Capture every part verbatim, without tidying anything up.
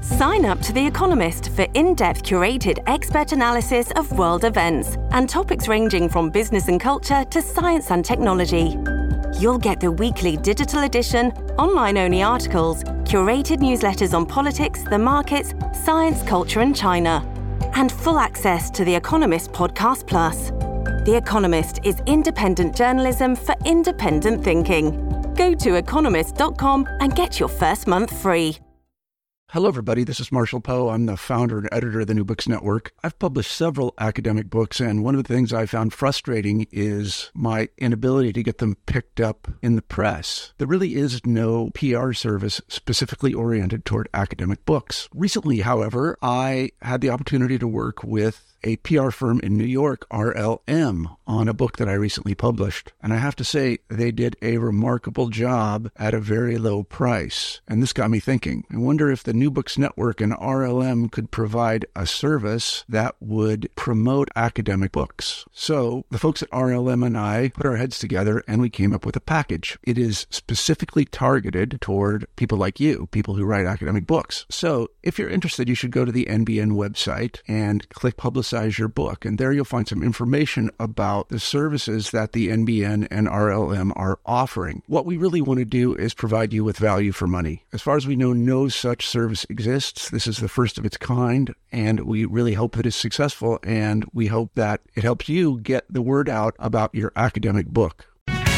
Sign up to The Economist for in-depth curated expert analysis of world events and topics ranging from business and culture to science and technology. You'll get the weekly digital edition, online-only articles, curated newsletters on politics, the markets, science, culture and China, and full access to The Economist Podcast Plus. The Economist is independent journalism for independent thinking. Go to economist dot com and get your first month free. Hello, everybody. This is Marshall Poe. I'm the founder and editor of the New Books Network. I've published several academic books, and one of the things I found frustrating is my inability to get them picked up in the press. There really is no P R service specifically oriented toward academic books. Recently, however, I had the opportunity to work with a P R firm in New York, R L M, on a book that I recently published. And I have to say, they did a remarkable job at a very low price. And this got me thinking. I wonder if the New Books Network and R L M could provide a service that would promote academic books. So the folks at R L M and I put our heads together and we came up with a package. It is specifically targeted toward people like you, people who write academic books. So if you're interested, you should go to the N B N website and click Publicize Your Book. And there you'll find some information about the services that the N B N and R L M are offering. What we really want to do is provide you with value for money. As far as we know, no such service exists. This is the first of its kind, and we really hope that it's successful, and we hope that it helps you get the word out about your academic book.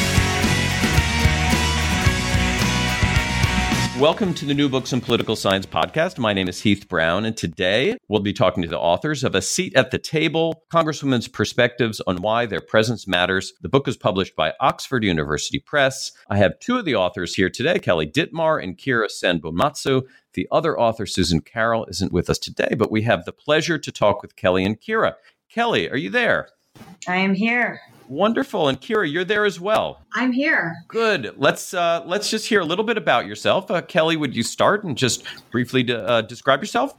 Welcome to the New Books in Political Science podcast. My name is Heath Brown, and today we'll be talking to the authors of A Seat at the Table, Congresswomen's Perspectives on Why Their Presence Matters. The book is published by Oxford University Press. I have two of the authors here today, Kelly Dittmar and Kira Sen-Bonmatsu. The other author, Susan Carroll, isn't with us today, but we have the pleasure to talk with Kelly and Kira. Kelly, are you there? I am here. Wonderful. And Kira, you're there as well. I'm here. Good. Let's uh, let's just hear a little bit about yourself. Uh, Kelly, would you start and just briefly de- uh, describe yourself?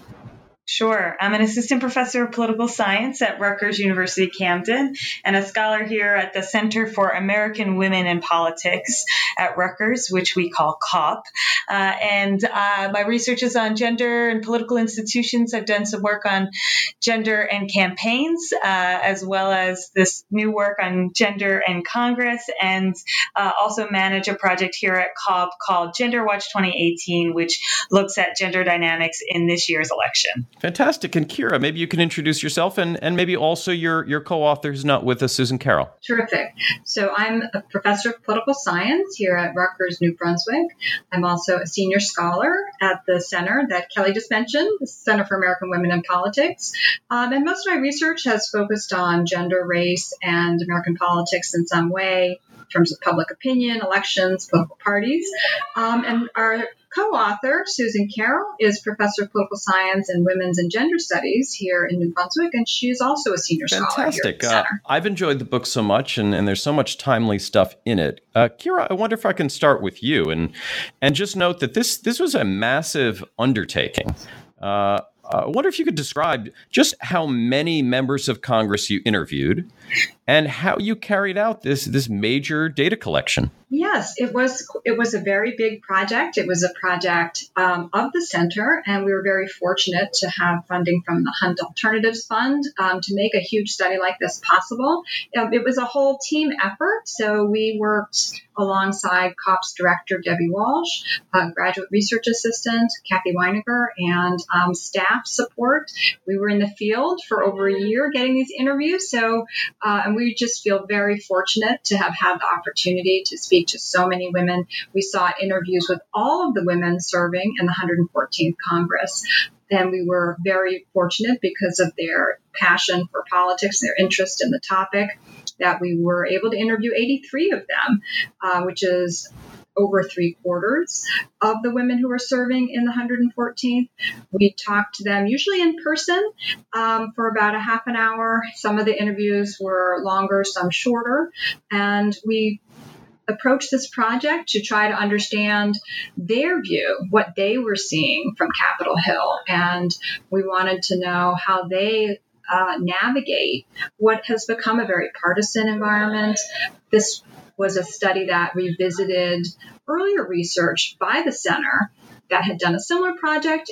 Sure. I'm an assistant professor of political science at Rutgers University Camden and a scholar here at the Center for American Women in Politics at Rutgers, which we call C O P. Uh, and uh, my research is on gender and political institutions. I've done some work on gender and campaigns, uh, as well as this new work on gender and Congress, and uh, also manage a project here at C O P called Gender Watch twenty eighteen, which looks at gender dynamics in this year's election. Fantastic. And Kira, maybe you can introduce yourself and, and maybe also your, your co-author who's not with us, Susan Carroll. Terrific. So I'm a professor of political science here at Rutgers, New Brunswick. I'm also a senior scholar at the center that Kelly just mentioned, the Center for American Women in Politics. Um, and most of my research has focused on gender, race, and American politics in some way, in terms of public opinion, elections, political parties. Um, and our co-author, Susan Carroll, is professor of political science and women's and gender studies here in New Brunswick, and she is also a senior Fantastic. scholar here at the center. Uh, I've enjoyed the book so much, and, and there's so much timely stuff in it. Uh, Kira, I wonder if I can start with you and and just note that this this was a massive undertaking. Uh, I wonder if you could describe just how many members of Congress you interviewed and how you carried out this this major data collection. Yes, it was it was a very big project. It was a project um, of the center, and we were very fortunate to have funding from the Hunt Alternatives Fund um, to make a huge study like this possible. Um, it was a whole team effort, so we worked alongside C O P's director, Debbie Walsh, uh, graduate research assistant, Kathy Weiniger, and um, staff support. We were in the field for over a year getting these interviews, so uh, and we just feel very fortunate to have had the opportunity to speak to so many women. We saw interviews with all of the women serving in the one hundred fourteenth Congress. And we were very fortunate because of their passion for politics, their interest in the topic, that we were able to interview eighty-three of them, uh, which is over three quarters of the women who were serving in the one hundred fourteenth. We talked to them usually in person um, for about a half an hour. Some of the interviews were longer, some shorter. And we approached this project to try to understand their view, what they were seeing from Capitol Hill. And we wanted to know how they uh, navigate what has become a very partisan environment. This was a study that revisited earlier research by the center that had done a similar project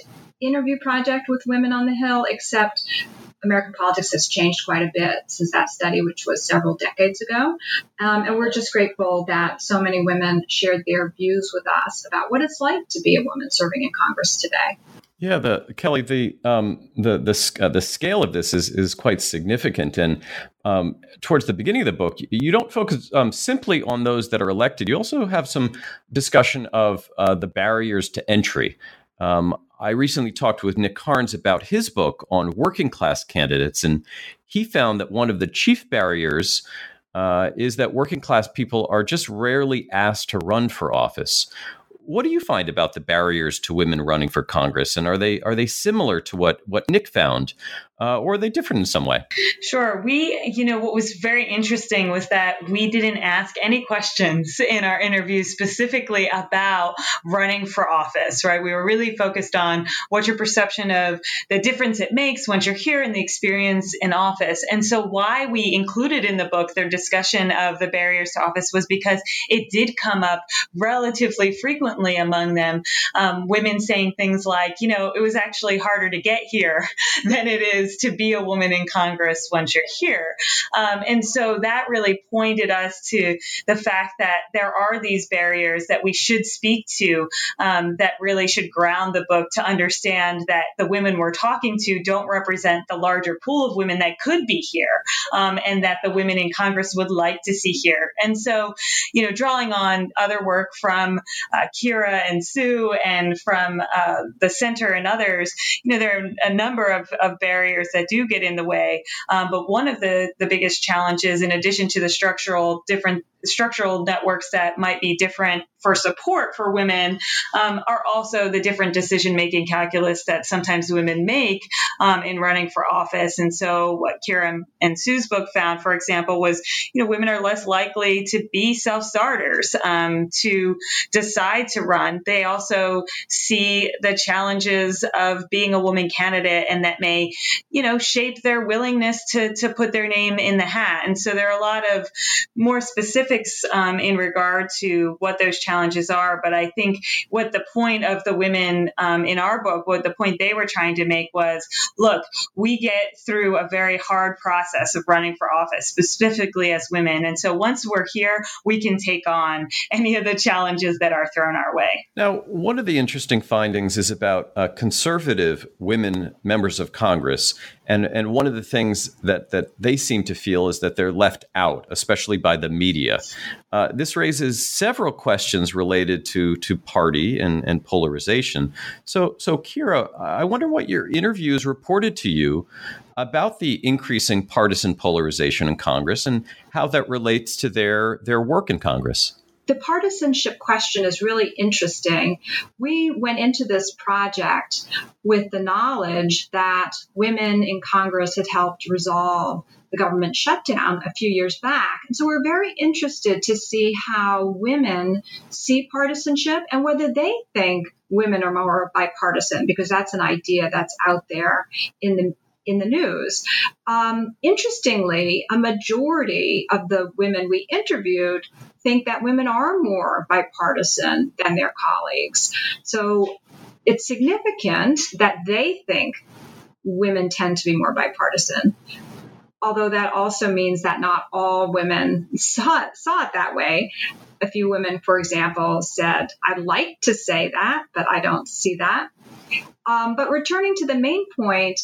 interview project with Women on the Hill, except American politics has changed quite a bit since that study, which was several decades ago. Um, and we're just grateful that so many women shared their views with us about what it's like to be a woman serving in Congress today. Yeah, the Kelly, the um, the the uh, the scale of this is is quite significant, and um, towards the beginning of the book, you don't focus um, simply on those that are elected. You also have some discussion of uh, the barriers to entry. Um, I recently talked with Nick Carnes about his book on working class candidates, and he found that one of the chief barriers uh, is that working class people are just rarely asked to run for office. What do you find about the barriers to women running for Congress, and are they are they similar to what what Nick found, uh, or are they different in some way? Sure. We, you know, what was very interesting was that we didn't ask any questions in our interviews specifically about running for office, right? We were really focused on what's your perception of the difference it makes once you're here and the experience in office. And so why we included in the book their discussion of the barriers to office was because it did come up relatively frequently among them. Um, women saying things like, you know, it was actually harder to get here than it is to be a woman in Congress once you're here. Um, and so that really pointed us to the fact that there are these barriers that we should speak to, um, that really should ground the book to understand that the women we're talking to don't represent the larger pool of women that could be here, um, and that the women in Congress would like to see here. And so, you know, drawing on other work from uh, Kira and Sue and from uh, the center and others, you know, there are a number of, of barriers that do get in the way. Um, but one of the, the biggest challenges, in addition to the structural different structural networks that might be different for support for women, um, are also the different decision-making calculus that sometimes women make um, in running for office. And so what Kira and Sue's book found, for example, was, you know, women are less likely to be self-starters, um, to decide to run. They also see the challenges of being a woman candidate, and that may, you know, shape their willingness to, to put their name in the hat. And so there are a lot of more specific Um, in regard to what those challenges are. But I think what the point of the women um, in our book, what the point they were trying to make was, look, we get through a very hard process of running for office, specifically as women. And so once we're here, we can take on any of the challenges that are thrown our way. Now, one of the interesting findings is about uh, conservative women members of Congress. And and one of the things that, that they seem to feel is that they're left out, especially by the media. Uh, this raises several questions related to to party and, and polarization. So, so Kira, I wonder what your interviews reported to you about the increasing partisan polarization in Congress and how that relates to their their work in Congress. The partisanship question is really interesting. We went into this project with the knowledge that women in Congress had helped resolve the government shutdown a few years back. And so we're very interested to see how women see partisanship and whether they think women are more bipartisan, because that's an idea that's out there in the in the news. Um, interestingly, a majority of the women we interviewed think that women are more bipartisan than their colleagues. So it's significant that they think women tend to be more bipartisan. Although that also means that not all women saw it, saw it that way. A few women, for example, said, I'd like to say that, but I don't see that. Um, but returning to the main point,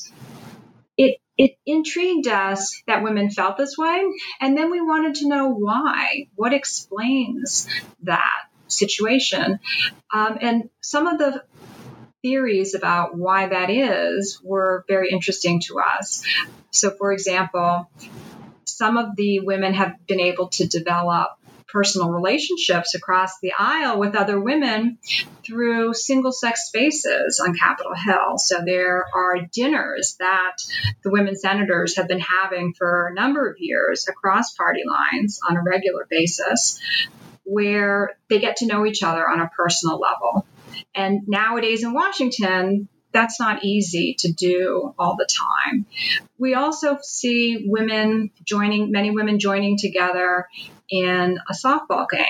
It it intrigued us that women felt this way, and then we wanted to know why. What explains that situation? Um, and some of the theories about why that is were very interesting to us. So, for example, some of the women have been able to develop personal relationships across the aisle with other women through single-sex spaces on Capitol Hill. So there are dinners that the women senators have been having for a number of years across party lines on a regular basis, where they get to know each other on a personal level. And nowadays in Washington, that's not easy to do all the time. We also see women joining, many women joining together in a softball game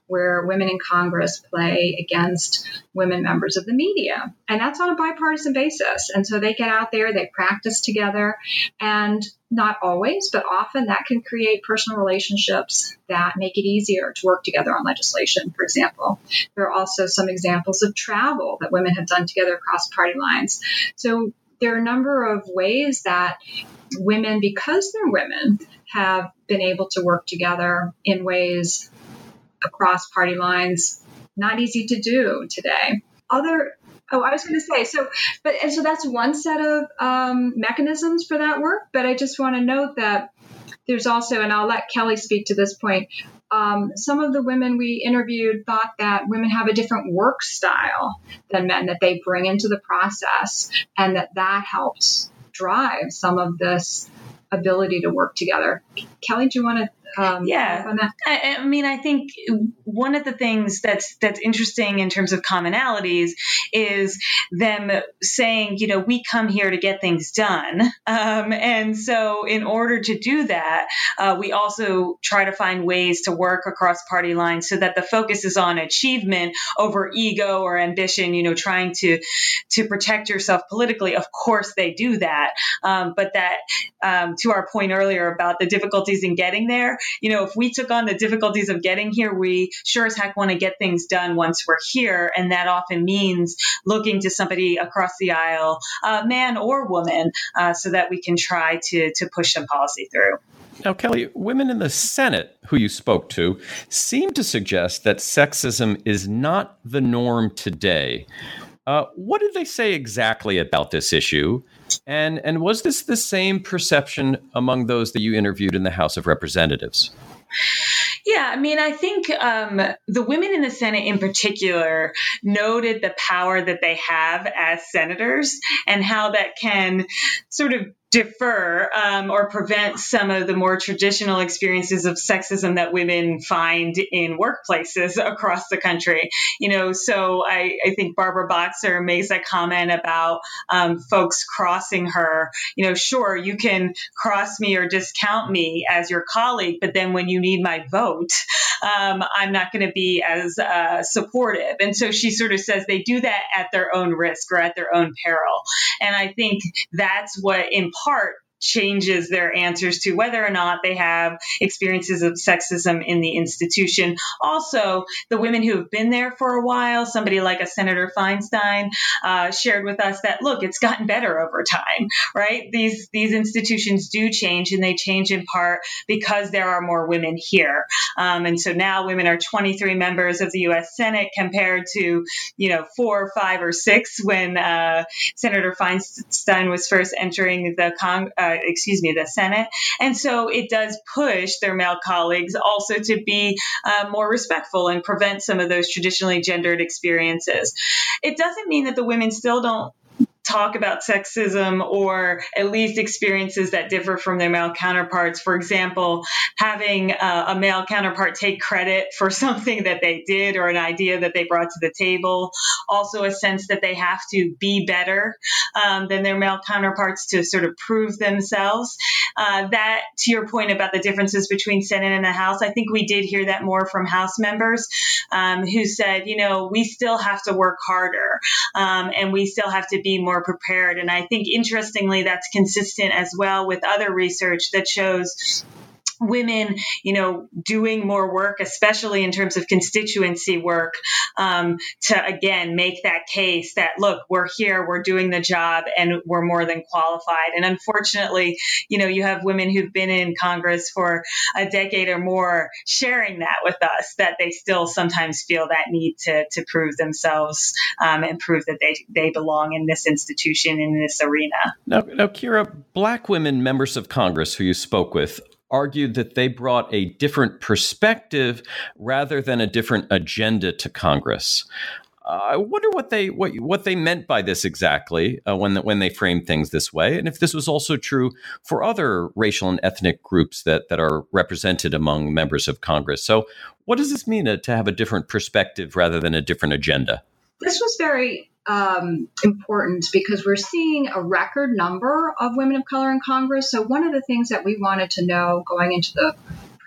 where women in Congress play against women members of the media. And that's on a bipartisan basis. And so they get out there, they practice together, and not always, but often that can create personal relationships that make it easier to work together on legislation, for example. There are also some examples of travel that women have done together across party lines. So there are a number of ways that women, because they're women, have been able to work together in ways across party lines, not easy to do today. Other Oh, I was going to say, so, but, and so that's one set of um, mechanisms for that work. But I just want to note that there's also, and I'll let Kelly speak to this point, um, some of the women we interviewed thought that women have a different work style than men that they bring into the process, and that that helps drive some of this ability to work together. Kelly, do you want to Um, yeah, on that? I, I mean, I think one of the things that's that's interesting in terms of commonalities is them saying, you know, we come here to get things done, um, and so in order to do that, uh, we also try to find ways to work across party lines so that the focus is on achievement over ego or ambition. You know, trying to to protect yourself politically. Of course, they do that, um, but that um, to our point earlier about the difficulties in getting there. You know, if we took on the difficulties of getting here, we sure as heck want to get things done once we're here. And that often means looking to somebody across the aisle, uh, man or woman, uh, so that we can try to, to push some policy through. Now, Kelly, women in the Senate who you spoke to seem to suggest that sexism is not the norm today. Uh, what did they say exactly about this issue? And and was this the same perception among those that you interviewed in the House of Representatives? Yeah, I mean, I think um, the women in the Senate in particular noted the power that they have as senators and how that can sort of defer um, or prevent some of the more traditional experiences of sexism that women find in workplaces across the country. You know, so I, I think Barbara Boxer makes a comment about um, folks crossing her. You know, sure, you can cross me or discount me as your colleague, but then when you need my vote, um, I'm not going to be as uh, supportive. And so she sort of says they do that at their own risk or at their own peril. And I think that's what in part changes their answers to whether or not they have experiences of sexism in the institution. Also, the women who have been there for a while, somebody like a Senator Feinstein, uh, shared with us that, look, it's gotten better over time, right? These these institutions do change, and they change in part because there are more women here. Um, and so now women are twenty-three members of the U S Senate compared to, you know, four, five, or six when uh, Senator Feinstein was first entering the Congress. Uh, excuse me, the Senate. And so it does push their male colleagues also to be uh, more respectful and prevent some of those traditionally gendered experiences. It doesn't mean that the women still don't talk about sexism or at least experiences that differ from their male counterparts. For example, having uh, a male counterpart take credit for something that they did or an idea that they brought to the table. Also a sense that they have to be better um, than their male counterparts to sort of prove themselves. Uh, that, to your point about the differences between Senate and the House, I think we did hear that more from House members um, who said, you know, we still have to work harder um, and we still have to be more prepared. And I think, interestingly, that's consistent as well with other research that shows women, you know, doing more work, especially in terms of constituency work, um, to, again, make that case that, look, we're here, we're doing the job, and we're more than qualified. And unfortunately, you know, you have women who've been in Congress for a decade or more sharing that with us, that they still sometimes feel that need to to prove themselves um, and prove that they, they belong in this institution, in this arena. Now, now, Kira, Black women members of Congress who you spoke with argued that they brought a different perspective rather than a different agenda to Congress. Uh, I wonder what they what what they meant by this exactly uh, when the, when they framed things this way, and if this was also true for other racial and ethnic groups that that are represented among members of Congress. So, what does this mean to, to have a different perspective rather than a different agenda? This was very Um, important because we're seeing a record number of women of color in Congress. So one of the things that we wanted to know going into the pro-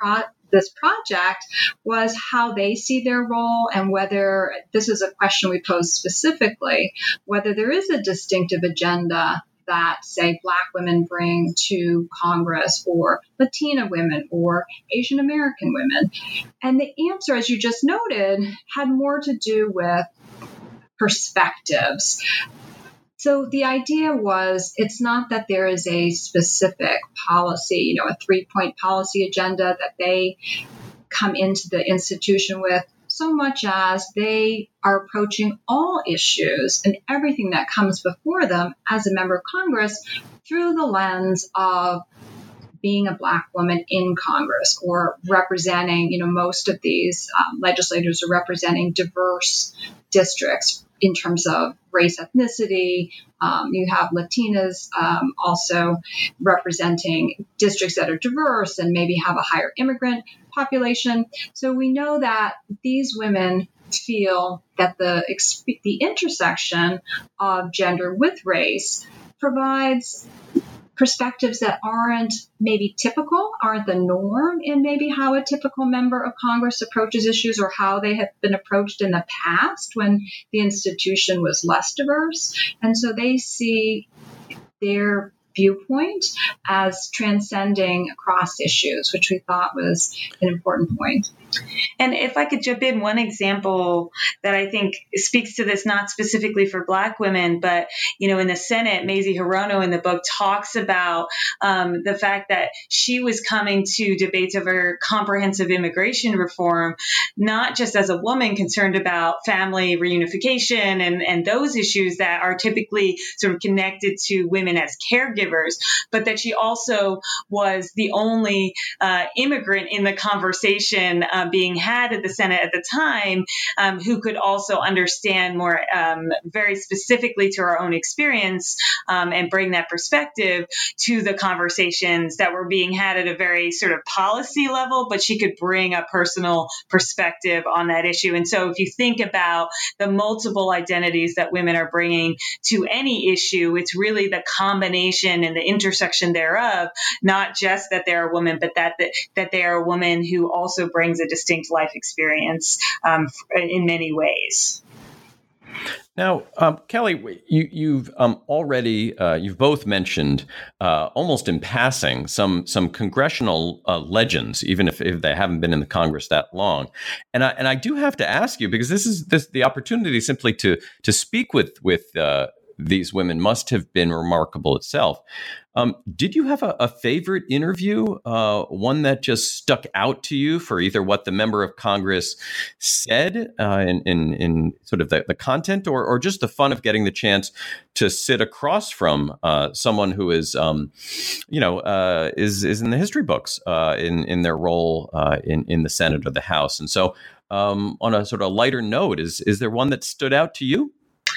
this project was how they see their role and whether, this is a question we posed specifically, whether there is a distinctive agenda that, say, Black women bring to Congress, or Latina women, or Asian American women. And the answer, as you just noted, had more to do with perspectives. So the idea was, it's not that there is a specific policy, you know, a three-point policy agenda that they come into the institution with, so much as they are approaching all issues and everything that comes before them as a member of Congress through the lens of being a Black woman in Congress, or representing, you know, most of these um, legislators are representing diverse districts in terms of race, ethnicity. Um, you have Latinas um, also representing districts that are diverse and maybe have a higher immigrant population. So we know that these women feel that the the intersection of gender with race provides perspectives that aren't maybe typical, aren't the norm in maybe how a typical member of Congress approaches issues, or how they have been approached in the past when the institution was less diverse. And so they see their viewpoint as transcending across issues, which we thought was an important point. And if I could jump in, one example that I think speaks to this, not specifically for Black women, but, you know, in the Senate, Mazie Hirono in the book talks about um, the fact that she was coming to debates over comprehensive immigration reform, not just as a woman concerned about family reunification and, and those issues that are typically sort of connected to women as caregivers, but that she also was the only uh, immigrant in the conversation uh, being had at the Senate at the time, um, who could also understand more um, very specifically to her own experience um, and bring that perspective to the conversations that were being had at a very sort of policy level, but she could bring a personal perspective on that issue. And so if you think about the multiple identities that women are bringing to any issue, it's really the combination and the intersection thereof, not just that they're a woman, but that, that, that they are a woman who also brings a distinct life experience um, in many ways. Now, um, Kelly, you, you've um, already uh, you've both mentioned uh, almost in passing some some congressional uh, legends, even if, if they haven't been in the Congress that long. And I and I do have to ask you, because this is this the opportunity simply to to speak with with uh, these women must have been remarkable itself. Um, did you have a, a favorite interview, uh, one that just stuck out to you for either what the member of Congress said uh, in, in, in sort of the, the content, or, or just the fun of getting the chance to sit across from uh, someone who is, um, you know, uh, is is in the history books uh, in in their role uh, in in the Senate or the House? And so, um, on a sort of lighter note, is is there one that stood out to you?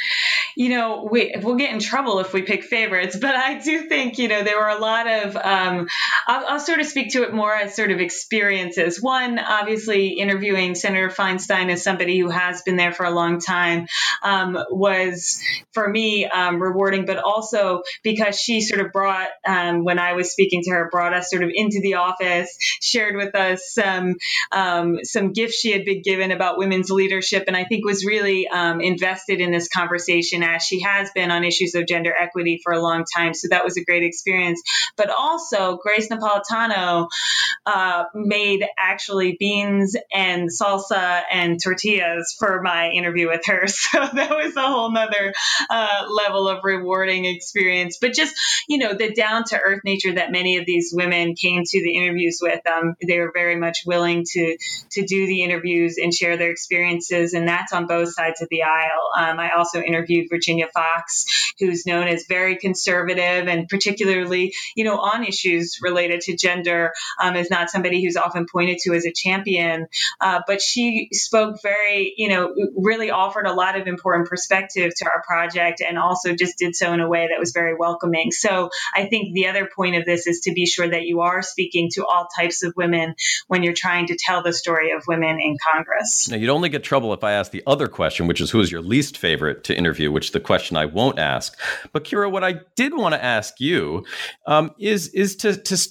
You know, we, we'll get in trouble if we pick favorites, but I do think, you know, there were a lot of, um, I'll, I'll sort of speak to it more as sort of experiences. One, obviously interviewing Senator Feinstein as somebody who has been there for a long time um, was, for me, um, rewarding, but also because she sort of brought, um, when I was speaking to her, brought us sort of into the office, shared with us some, um, some gifts she had been given about women's leadership, and I think was really um, invested in this conversation, as she has been on issues of gender equity for a long time. So that was a great experience. But also, Grace Napolitano uh, made actually beans and salsa and tortillas for my interview with her. So that was a whole nother uh, level of rewarding experience. But just, you know, the down-to-earth nature that many of these women came to the interviews with, um, they were very much willing to, to do the interviews and share their experiences. And that's on both sides of the aisle. Um, I also interviewed Virginia Fox, who's known as very conservative, and particularly, you know, on issues related to gender, um, is not somebody who's often pointed to as a champion. Uh, but she spoke very, you know, really offered a lot of important perspective to our project, and also just did so in a way that was very welcoming. So I think the other point of this is to be sure that you are speaking to all types of women when you're trying to tell the story of women in Congress. Now, you'd only get trouble if I asked the other question, which is who is your least favorite to interview, which the question I won't ask. But Kira, what I did want to ask you um, is is to to step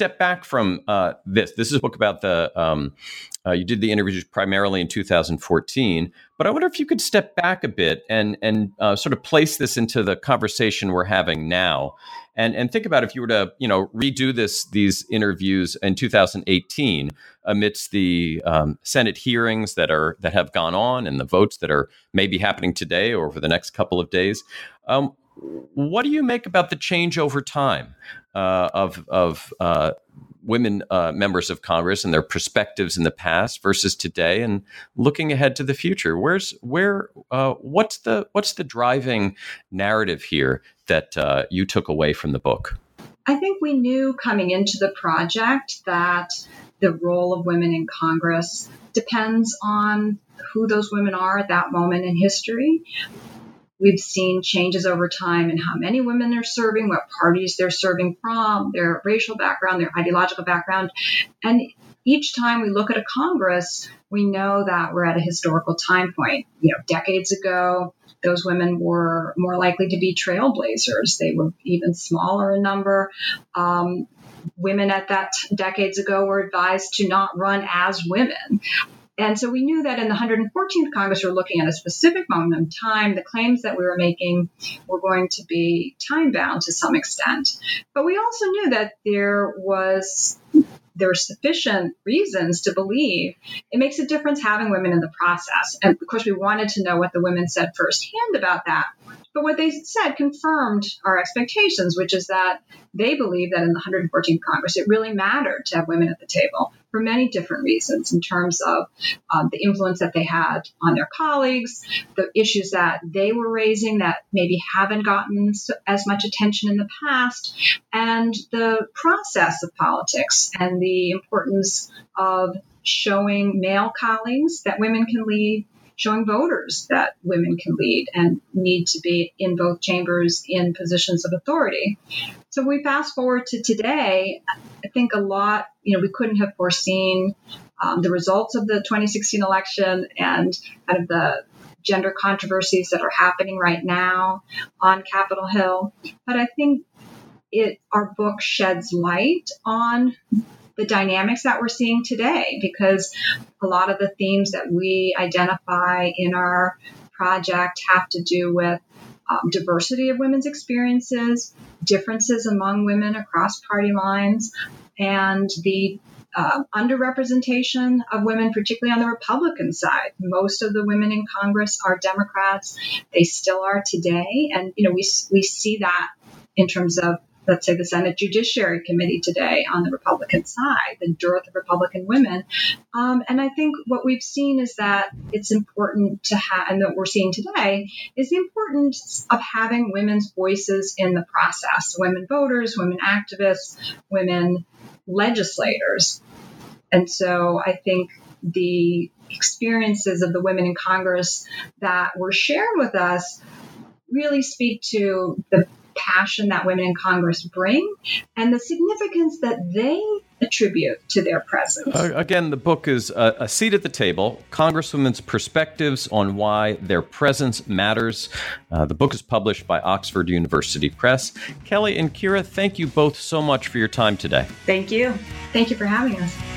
step back from uh, this, this is a book about the, um, uh, you did the interviews primarily in two thousand fourteen, but I wonder if you could step back a bit and and uh, sort of place this into the conversation we're having now, and and think about if you were to, you know, redo this these interviews in two thousand eighteen amidst the um, Senate hearings that are that have gone on and the votes that are maybe happening today or over the next couple of days. Um, what do you make about the change over time uh, of of uh, women uh, members of Congress and their perspectives in the past versus today, and looking ahead to the future? Where's where? Uh, what's the what's the driving narrative here that uh, you took away from the book? I think we knew coming into the project that the role of women in Congress depends on who those women are at that moment in history. We've seen changes over time in how many women they're serving, what parties they're serving from, their racial background, their ideological background. And each time we look at a Congress, we know that we're at a historical time point. You know, decades ago, those women were more likely to be trailblazers. They were even smaller in number. Um, women at that t- decades ago were advised to not run as women. And so we knew that in the one hundred fourteenth Congress, we were looking at a specific moment in time. The claims that we were making were going to be time-bound to some extent. But we also knew that there was there were sufficient reasons to believe it makes a difference having women in the process. And of course, we wanted to know what the women said firsthand about that. But what they said confirmed our expectations, which is that they believe that in the one hundred fourteenth Congress, it really mattered to have women at the table for many different reasons in terms of um, the influence that they had on their colleagues, the issues that they were raising that maybe haven't gotten so, as much attention in the past, and the process of politics and the importance of showing male colleagues that women can lead, showing voters that women can lead and need to be in both chambers in positions of authority. So we fast forward to today, I think a lot, you know, we couldn't have foreseen um, the results of the twenty sixteen election and kind of the gender controversies that are happening right now on Capitol Hill. But I think it our book sheds light on the dynamics that we're seeing today, because a lot of the themes that we identify in our project have to do with um, diversity of women's experiences, differences among women across party lines, and the uh, underrepresentation of women, particularly on the Republican side. Most of the women in Congress are Democrats. They still are today. And, you know, we we see that in terms of, let's say, the Senate Judiciary Committee today on the Republican side, the dearth of Republican women. Um, and I think what we've seen is that it's important to have, and that we're seeing today, is the importance of having women's voices in the process, women voters, women activists, women legislators. And so I think the experiences of the women in Congress that were shared with us really speak to the passion that women in Congress bring and the significance that they attribute to their presence. Uh, again, the book is uh, A Seat at the Table, Congresswomen's Perspectives on Why Their Presence Matters. Uh, the book is published by Oxford University Press. Kelly and Kira, thank you both so much for your time today. Thank you. Thank you for having us.